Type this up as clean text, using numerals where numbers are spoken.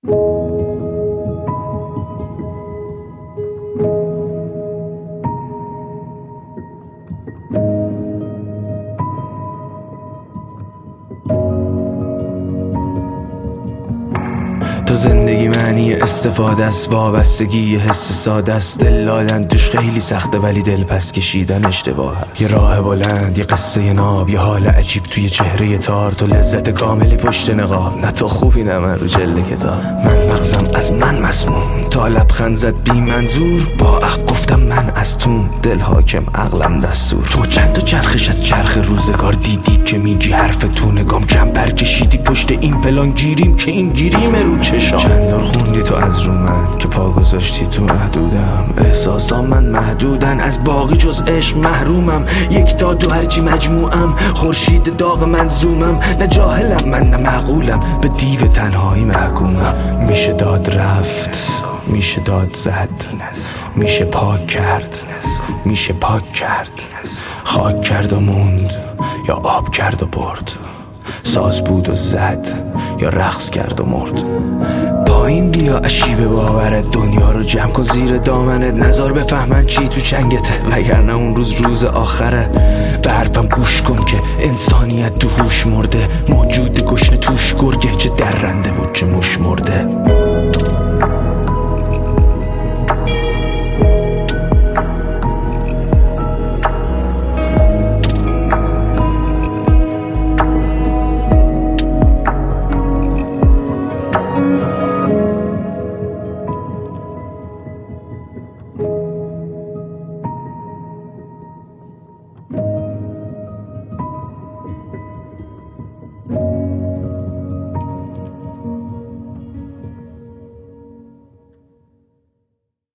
تو زندگی معنی استفاده است، وابستگی حس ساده است. دل دادن توش خیلی سخته ولی دل پس کشیدن اشتباه است. یه راه بلند، یه قصه ناب، یه حال عجیب توی چهره تار. تو لذت کاملی پشت نقاب، نه تو خوبی نه من رو جلد کتاب. من مغزم از من مسموم، تا لبخند زد بی منظور. با عقل گفتم من از تو، دل حاکم عقلم دستور. تو چند تا چرخش از چرخ روزگار دیدی که میگی حرف تو، نگام کم پر کشیدی پشت این پلان گیریم که این گیریم رو چشام. چند دار خوندی تو از رو من که پا گذاشتی تو محدودم. احساسام من محدودن، از باقی جز عشق محرومم. یک تا دو هرچی مجموعم، خورشید داغ من زومم. نه جاهلم من نه معقولم، به دیو تنهایی محکومم. میشه داد رفت، میشه داد زد، میشه پاک کرد، میشه پاک کرد. خاک کرد و موند یا آب کرد و برد، ساز بود و زد یا رقص کرد و مرد. پایین بیا عشیب باورت، دنیا رو جمع کن زیر دامنت. نظر بفهمن چی تو چنگته، وگرنه اون روز آخره. به حرفم گوش کن که انسانیت تو هوش مرده. موجود گشنه توش گرگه، چه درنده بود چه موش مرده.